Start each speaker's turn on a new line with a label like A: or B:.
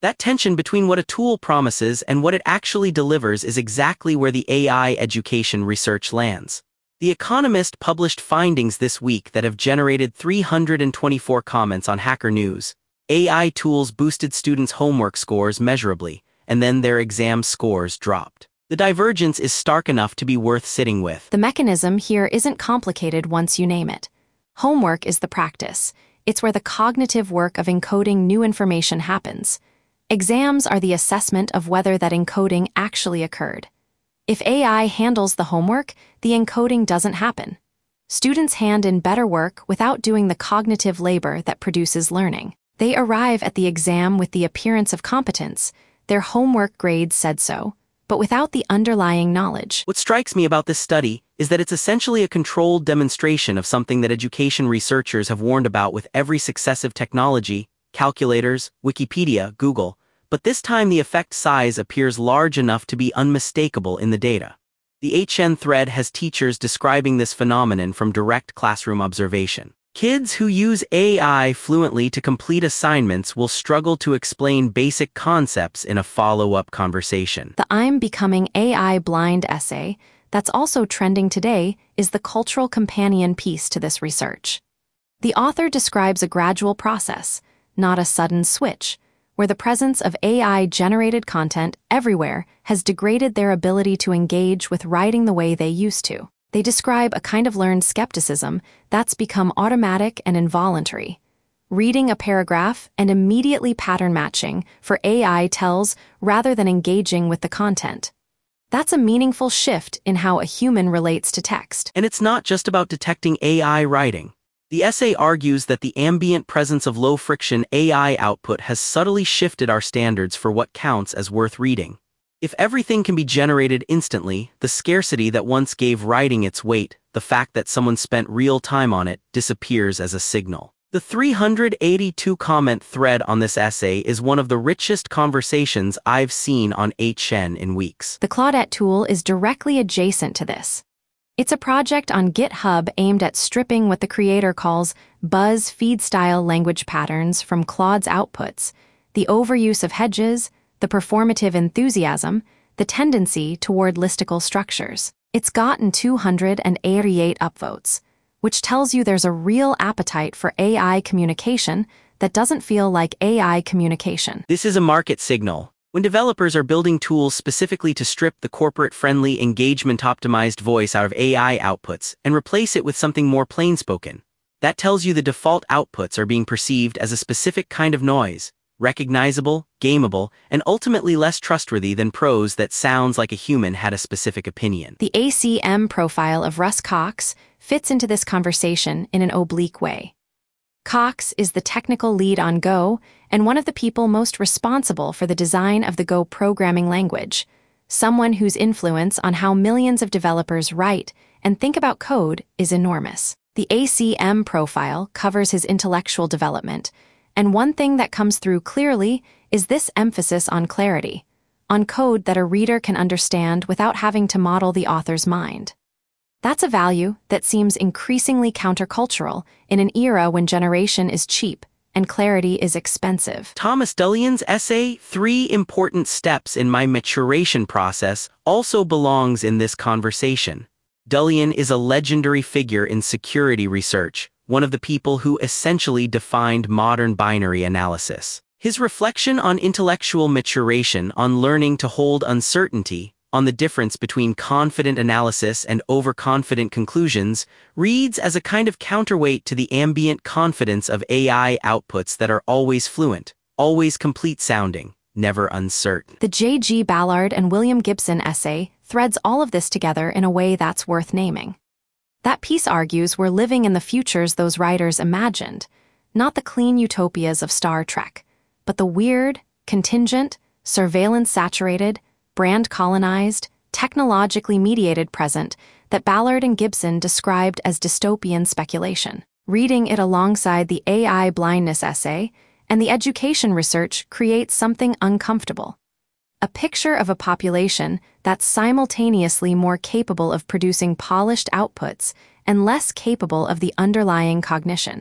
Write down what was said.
A: That tension between what a tool promises and what it actually delivers is exactly where the AI education research lands. The Economist published findings this week that have generated 324 comments on Hacker News. AI tools boosted students' homework scores measurably, and then their exam scores dropped. The divergence is stark enough to be worth sitting with.
B: The mechanism here isn't complicated once you name it. Homework is the practice. It's where the cognitive work of encoding new information happens. Exams are the assessment of whether that encoding actually occurred. If AI handles the homework, the encoding doesn't happen. Students hand in better work without doing the cognitive labor that produces learning. They arrive at the exam with the appearance of competence. Their homework grades said so, but without the underlying knowledge.
A: What strikes me about this study is that it's essentially a controlled demonstration of something that education researchers have warned about with every successive technology: calculators, Wikipedia, Google, but this time the effect size appears large enough to be unmistakable in the data. The HN thread has teachers describing this phenomenon from direct classroom observation. Kids who use AI fluently to complete assignments will struggle to explain basic concepts in a follow-up conversation.
B: The "I'm becoming AI blind" essay that's also trending today is the cultural companion piece to this research. The author describes a gradual process, not a sudden switch, where the presence of AI-generated content everywhere has degraded their ability to engage with writing the way they used to. They describe a kind of learned skepticism that's become automatic and involuntary. Reading a paragraph and immediately pattern matching for AI tells rather than engaging with the content. That's a meaningful shift in how a human relates to text.
A: And it's not just about detecting AI writing. The essay argues that the ambient presence of low-friction AI output has subtly shifted our standards for what counts as worth reading. If everything can be generated instantly, the scarcity that once gave writing its weight, the fact that someone spent real time on it, disappears as a signal. The 382-comment thread on this essay is one of the richest conversations I've seen on HN in weeks.
B: The Claudette tool is directly adjacent to this. It's a project on GitHub aimed at stripping what the creator calls BuzzFeed-style language patterns from Claude's outputs, the overuse of hedges, the performative enthusiasm, the tendency toward listicle structures. It's gotten 288 upvotes, which tells you there's a real appetite for AI communication that doesn't feel like AI communication.
A: This is a market signal. When developers are building tools specifically to strip the corporate-friendly, engagement-optimized voice out of AI outputs and replace it with something more plain-spoken, that tells you the default outputs are being perceived as a specific kind of noise, recognizable, gameable, and ultimately less trustworthy than prose that sounds like a human had a specific opinion.
B: The ACM profile of Russ Cox fits into this conversation in an oblique way. Cox is the technical lead on Go and one of the people most responsible for the design of the Go programming language, someone whose influence on how millions of developers write and think about code is enormous. The ACM profile covers his intellectual development, and one thing that comes through clearly is this emphasis on clarity, on code that a reader can understand without having to model the author's mind. That's a value that seems increasingly countercultural in an era when generation is cheap and clarity is expensive.
A: Thomas Dullian's essay, 3 Important Steps in My Maturation Process, also belongs in this conversation. Dullian is a legendary figure in security research, one of the people who essentially defined modern binary analysis. His reflection on intellectual maturation, on learning to hold uncertainty, on the difference between confident analysis and overconfident conclusions, reads as a kind of counterweight to the ambient confidence of AI outputs that are always fluent, always complete-sounding, never uncertain.
B: The J.G. Ballard and William Gibson essay threads all of this together in a way that's worth naming. That piece argues we're living in the futures those writers imagined, not the clean utopias of Star Trek, but the weird, contingent, surveillance-saturated, brand-colonized, technologically mediated present that Ballard and Gibson described as dystopian speculation. Reading it alongside the AI blindness essay and the education research creates something uncomfortable. A picture of a population that's simultaneously more capable of producing polished outputs and less capable of the underlying cognition.